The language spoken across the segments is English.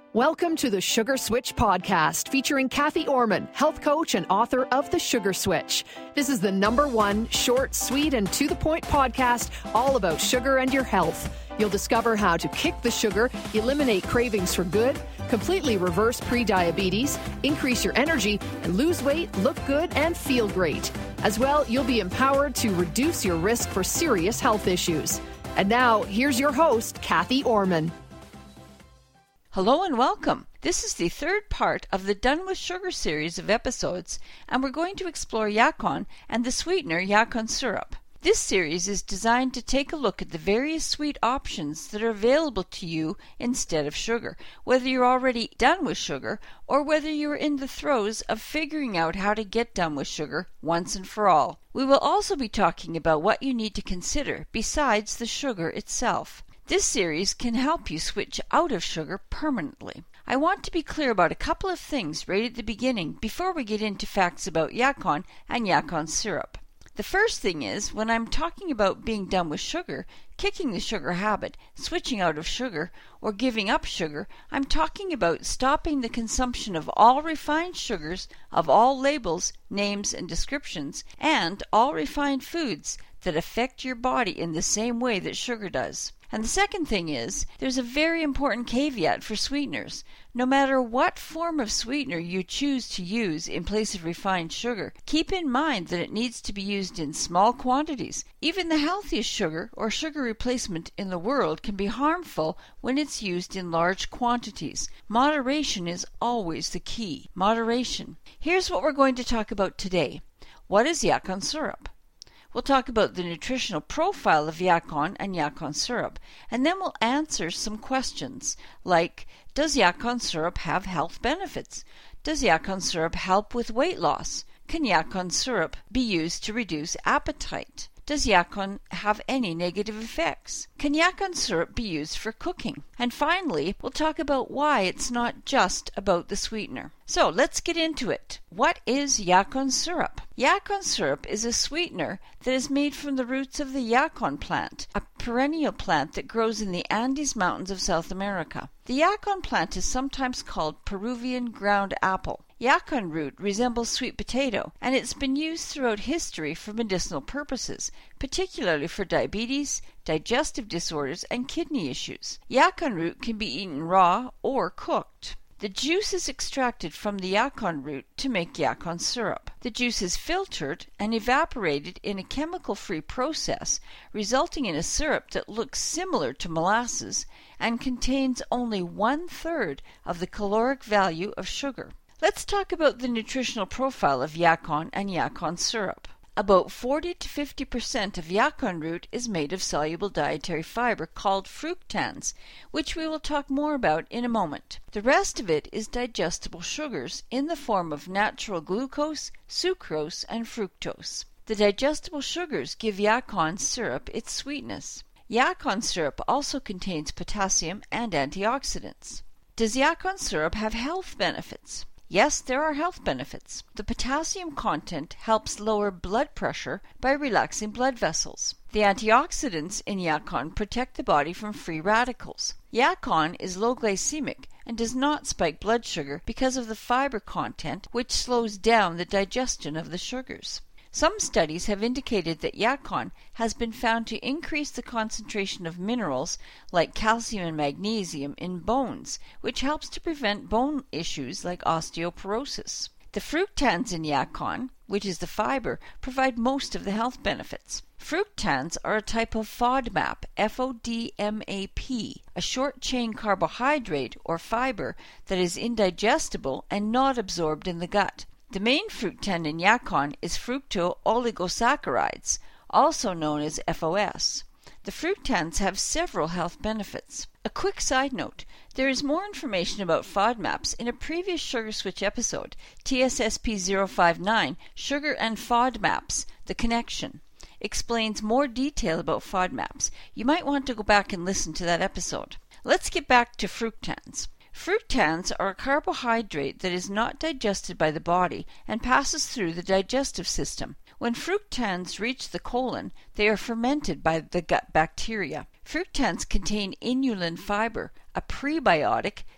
Welcome to the Sugar Switch podcast, featuring Kathy Orman, health coach and author of The Sugar Switch. This is the #1 short, sweet, and to-the-point podcast all about sugar and your health. You'll discover how to kick the sugar, eliminate cravings for good, completely reverse pre-diabetes, increase your energy, and lose weight, look good, and feel great. As well, you'll be empowered to reduce your risk for serious health issues. And now, here's your host, Kathy Orman. Hello and welcome. This is the third part of the Done with Sugar series of episodes, and we're going to explore Yacon and the sweetener Yacon syrup. This series is designed to take a look at the various sweet options that are available to you instead of sugar, whether you're already done with sugar or whether you're in the throes of figuring out how to get done with sugar once and for all. We will also be talking about what you need to consider besides the sugar itself. This series can help you switch out of sugar permanently. I want to be clear about a couple of things right at the beginning before we get into facts about Yacon and Yacon syrup. The first thing is, when I'm talking about being done with sugar, kicking the sugar habit, switching out of sugar, or giving up sugar, I'm talking about stopping the consumption of all refined sugars of all labels, names, and descriptions, and all refined foods that affect your body in the same way that sugar does. And the second thing is, there's a very important caveat for sweeteners. No matter what form of sweetener you choose to use in place of refined sugar, keep in mind that it needs to be used in small quantities. Even the healthiest sugar or sugar replacement in the world can be harmful when it's used in large quantities. Moderation is always the key. Moderation. Here's what we're going to talk about today. What is Yacon syrup? We'll talk about the nutritional profile of Yacon and Yacon syrup, and then we'll answer some questions like, does Yacon syrup have health benefits? Does Yacon syrup help with weight loss? Can Yacon syrup be used to reduce appetite? Does Yacon have any negative effects? Can Yacon syrup be used for cooking? And finally, we'll talk about why it's not just about the sweetener. So let's get into it. What is Yacon syrup? Yacon syrup is a sweetener that is made from the roots of the yacon plant, a perennial plant that grows in the Andes Mountains of South America. The yacon plant is sometimes called Peruvian ground apple. Yacon root resembles sweet potato, and it's been used throughout history for medicinal purposes, particularly for diabetes, digestive disorders, and kidney issues. Yacon root can be eaten raw or cooked. The juice is extracted from the yacon root to make Yacon syrup. The juice is filtered and evaporated in a chemical-free process, resulting in a syrup that looks similar to molasses and contains only 1/3 of the caloric value of sugar. Let's talk about the nutritional profile of Yacon and Yacon syrup. About 40 to 50% of yacon root is made of soluble dietary fiber called fructans, which we will talk more about in a moment. The rest of it is digestible sugars in the form of natural glucose, sucrose, and fructose. The digestible sugars give Yacon syrup its sweetness. Yacon syrup also contains potassium and antioxidants. Does Yacon syrup have health benefits? Yes, there are health benefits. The potassium content helps lower blood pressure by relaxing blood vessels. The antioxidants in Yacon protect the body from free radicals. Yacon is low glycemic and does not spike blood sugar because of the fiber content, which slows down the digestion of the sugars. Some studies have indicated that Yacon has been found to increase the concentration of minerals like calcium and magnesium in bones, which helps to prevent bone issues like osteoporosis. The fructans in Yacon, which is the fiber, provide most of the health benefits. Fructans are a type of FODMAP, FODMAP, a short-chain carbohydrate or fiber that is indigestible and not absorbed in the gut. The main fructan in Yacon is fructooligosaccharides, also known as FOS. The fructans have several health benefits. A quick side note, there is more information about FODMAPs in a previous Sugar Switch episode, TSSP 059, Sugar and FODMAPs, The Connection. Explains more detail about FODMAPs. You might want to go back and listen to that episode. Let's get back to fructans. Fructans are a carbohydrate that is not digested by the body and passes through the digestive system. When fructans reach the colon, they are fermented by the gut bacteria. Fructans contain inulin fiber, a prebiotic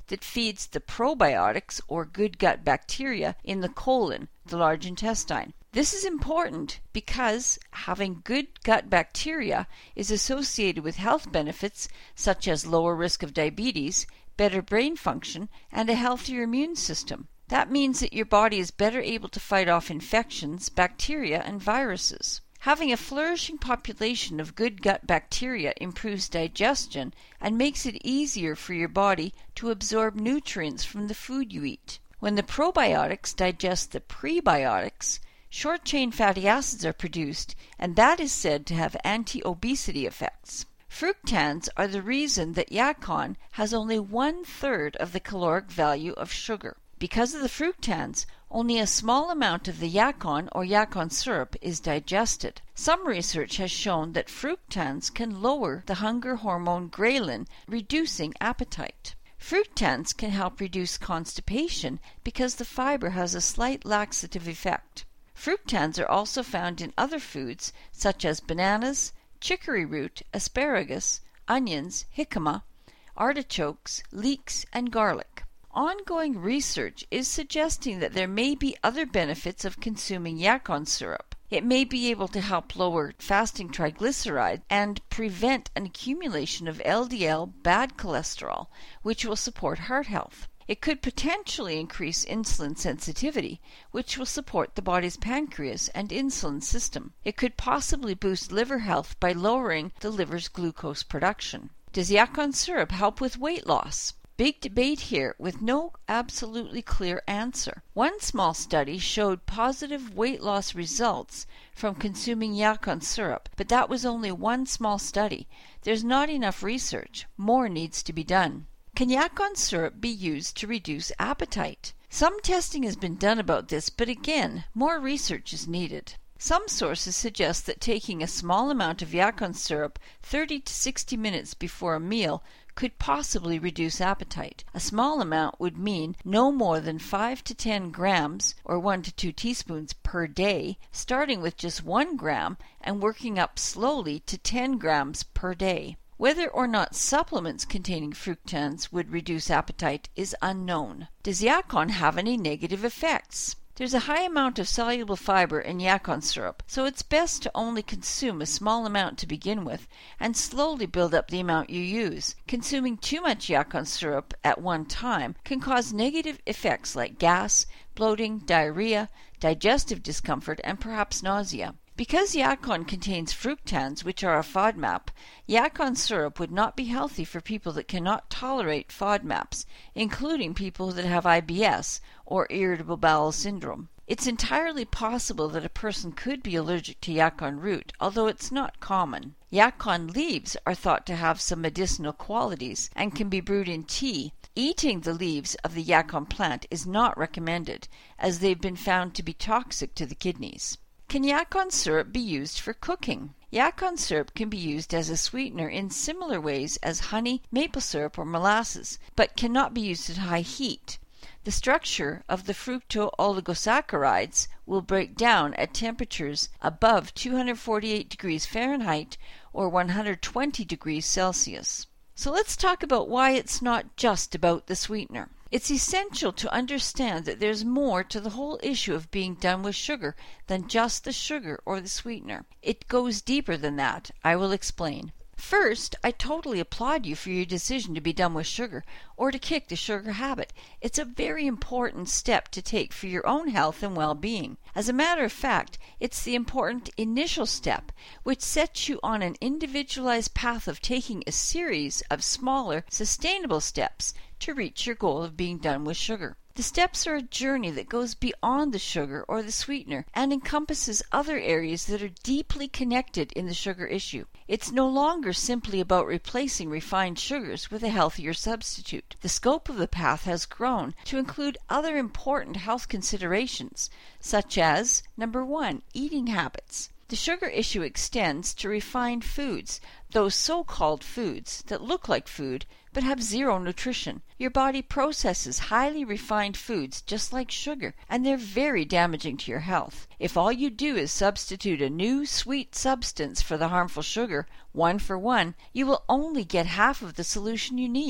that feeds the probiotics or good gut bacteria in the colon, the large intestine. This is important because having good gut bacteria is associated with health benefits such as lower risk of diabetes, better brain function, and a healthier immune system. That means that your body is better able to fight off infections, bacteria, and viruses. Having a flourishing population of good gut bacteria improves digestion and makes it easier for your body to absorb nutrients from the food you eat. When the probiotics digest the prebiotics, short-chain fatty acids are produced, and that is said to have anti-obesity effects. Fructans are the reason that Yacon has only 1/3 of the caloric value of sugar. Because of the fructans, only a small amount of the Yacon or Yacon syrup is digested. Some research has shown that fructans can lower the hunger hormone ghrelin, reducing appetite. Fructans can help reduce constipation because the fiber has a slight laxative effect. Fructans are also found in other foods such as bananas, chicory root, asparagus, onions, jicama, artichokes, leeks, and garlic. Ongoing research is suggesting that there may be other benefits of consuming Yacon syrup. It may be able to help lower fasting triglycerides and prevent an accumulation of LDL bad cholesterol, which will support heart health. It could potentially increase insulin sensitivity, which will support the body's pancreas and insulin system. It could possibly boost liver health by lowering the liver's glucose production. Does Yacon syrup help with weight loss? Big debate here with no absolutely clear answer. One small study showed positive weight loss results from consuming Yacon syrup, but that was only one small study. There's not enough research. More needs to be done. Can Yacon syrup be used to reduce appetite? Some testing has been done about this, but again, more research is needed. Some sources suggest that taking a small amount of Yacon syrup 30 to 60 minutes before a meal could possibly reduce appetite. A small amount would mean no more than 5 to 10 grams or 1 to 2 teaspoons per day, starting with just 1 gram and working up slowly to 10 grams per day. Whether or not supplements containing fructans would reduce appetite is unknown. Does Yacon have any negative effects? There's a high amount of soluble fiber in Yacon syrup, so it's best to only consume a small amount to begin with and slowly build up the amount you use. Consuming too much Yacon syrup at one time can cause negative effects like gas, bloating, diarrhea, digestive discomfort, and perhaps nausea. Because Yacon contains fructans, which are a FODMAP, Yacon syrup would not be healthy for people that cannot tolerate FODMAPs, including people that have IBS or irritable bowel syndrome. It's entirely possible that a person could be allergic to Yacon root, although it's not common. Yacon leaves are thought to have some medicinal qualities and can be brewed in tea. Eating the leaves of the Yacon plant is not recommended, as they've been found to be toxic to the kidneys. Can Yacon syrup be used for cooking? Yacon syrup can be used as a sweetener in similar ways as honey, maple syrup, or molasses, but cannot be used at high heat. The structure of the fructooligosaccharides will break down at temperatures above 248 degrees Fahrenheit or 120 degrees Celsius. So let's talk about why it's not just about the sweetener. It's essential to understand that there's more to the whole issue of being done with sugar than just the sugar or the sweetener. It goes deeper than that. I will explain. First, I totally applaud you for your decision to be done with sugar or to kick the sugar habit. It's a very important step to take for your own health and well-being. As a matter of fact, it's the important initial step which sets you on an individualized path of taking a series of smaller, sustainable steps to reach your goal of being done with sugar. The steps are a journey that goes beyond the sugar or the sweetener and encompasses other areas that are deeply connected in the sugar issue. It's no longer simply about replacing refined sugars with a healthier substitute. The scope of the path has grown to include other important health considerations, such as, number 1, eating habits. The sugar issue extends to refined foods, those so-called foods that look like food but have zero nutrition. Your body processes highly refined foods just like sugar, and they're very damaging to your health. If all you do is substitute a new sweet substance for the harmful sugar, 1 for 1, you will only get half of the solution you need.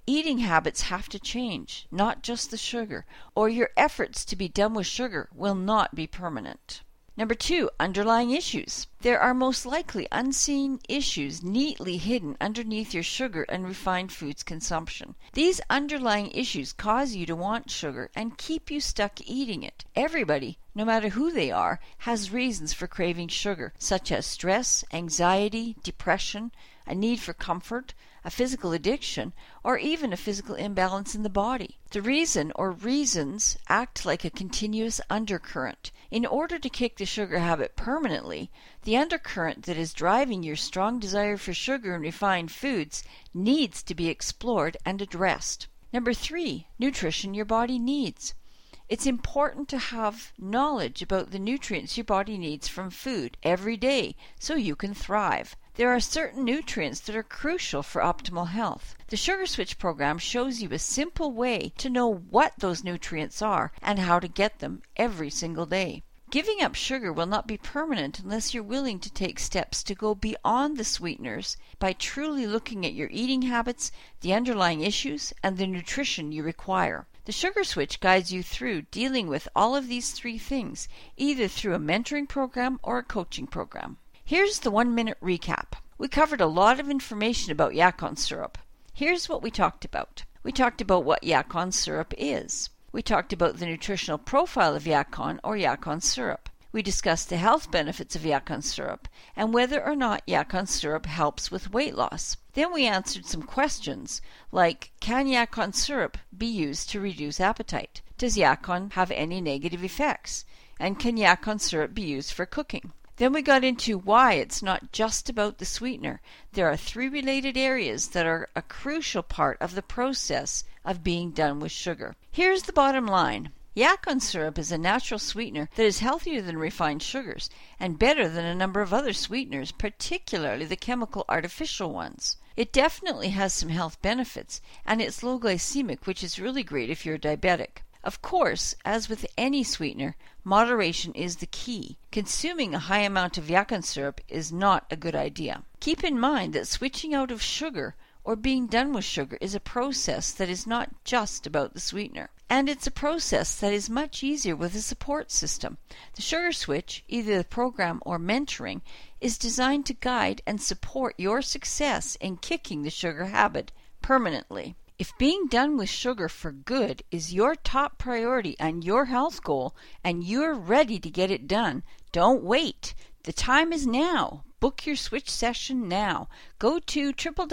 eating habits have to change, not just the sugar, or your efforts to be done with sugar will not be permanent. Number 2, underlying issues. There are most likely unseen issues neatly hidden underneath your sugar and refined foods consumption. These underlying issues cause you to want sugar and keep you stuck eating it. Everybody, no matter who they are, has reasons for craving sugar, such as stress, anxiety, depression, a need for comfort, a physical addiction, or even a physical imbalance in the body. The reason or reasons act like a continuous undercurrent. In order to kick the sugar habit permanently, the undercurrent that is driving your strong desire for sugar and refined foods needs to be explored and addressed. Number 3, nutrition your body needs. It's important to have knowledge about the nutrients your body needs from food every day so you can thrive. There are certain nutrients that are crucial for optimal health. The Sugar Switch program shows you a simple way to know what those nutrients are and how to get them every single day. Giving up sugar will not be permanent unless you're willing to take steps to go beyond the sweeteners by truly looking at your eating habits, the underlying issues, and the nutrition you require. The Sugar Switch guides you through dealing with all of these 3 things, either through a mentoring program or a coaching program. Here's the 1-minute recap. We covered a lot of information about Yacon syrup. Here's what we talked about. We talked about what Yacon syrup is. We talked about the nutritional profile of Yacon or Yacon syrup. We discussed the health benefits of Yacon syrup and whether or not Yacon syrup helps with weight loss. Then we answered some questions like, can Yacon syrup be used to reduce appetite? Does Yacon have any negative effects? And can Yacon syrup be used for cooking? Then we got into why it's not just about the sweetener. There are 3 related areas that are a crucial part of the process of being done with sugar. Here's the bottom line. Yacon syrup is a natural sweetener that is healthier than refined sugars and better than a number of other sweeteners, particularly the chemical artificial ones. It definitely has some health benefits, and it's low glycemic, which is really great if you're diabetic. Of course, as with any sweetener, moderation is the key. Consuming a high amount of Yacon syrup is not a good idea. Keep in mind that switching out of sugar or being done with sugar is a process that is not just about the sweetener. And it's a process that is much easier with a support system. The Sugar Switch, either the program or mentoring, is designed to guide and support your success in kicking the sugar habit permanently. If being done with sugar for good is your top priority and your health goal, and you're ready to get it done, don't wait. The time is now. Book your switch session now. Go to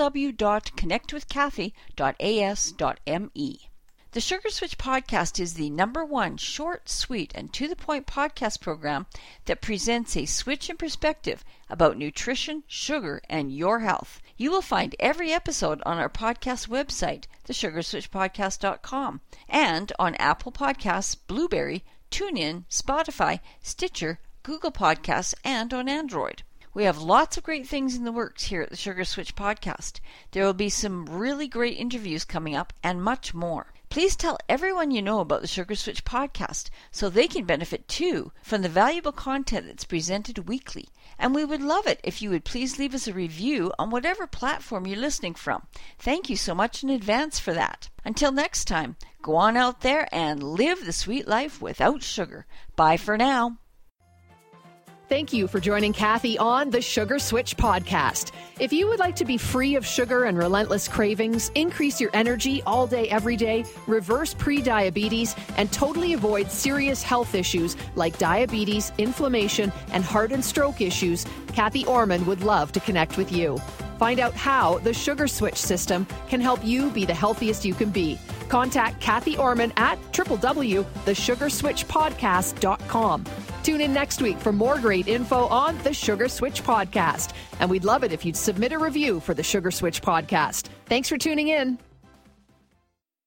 www.connectwithkathy.as.me. The Sugar Switch podcast is the #1 short, sweet, and to-the-point podcast program that presents a switch in perspective about nutrition, sugar, and your health. You will find every episode on our podcast website, thesugarswitchpodcast.com, and on Apple Podcasts, Blueberry, TuneIn, Spotify, Stitcher, Google Podcasts, and on Android. We have lots of great things in the works here at the Sugar Switch podcast. There will be some really great interviews coming up and much more. Please tell everyone you know about the Sugar Switch podcast so they can benefit too from the valuable content that's presented weekly. And we would love it if you would please leave us a review on whatever platform you're listening from. Thank you so much in advance for that. Until next time, go on out there and live the sweet life without sugar. Bye for now. Thank you for joining Kathy on the Sugar Switch podcast. If you would like to be free of sugar and relentless cravings, increase your energy all day, every day, reverse pre-diabetes, and totally avoid serious health issues like diabetes, inflammation, and heart and stroke issues, Kathy Orman would love to connect with you. Find out how the Sugar Switch system can help you be the healthiest you can be. Contact Kathy Orman at www.thesugarswitchpodcast.com. Tune in next week for more great info on the Sugar Switch podcast. And we'd love it if you'd submit a review for the Sugar Switch podcast. Thanks for tuning in.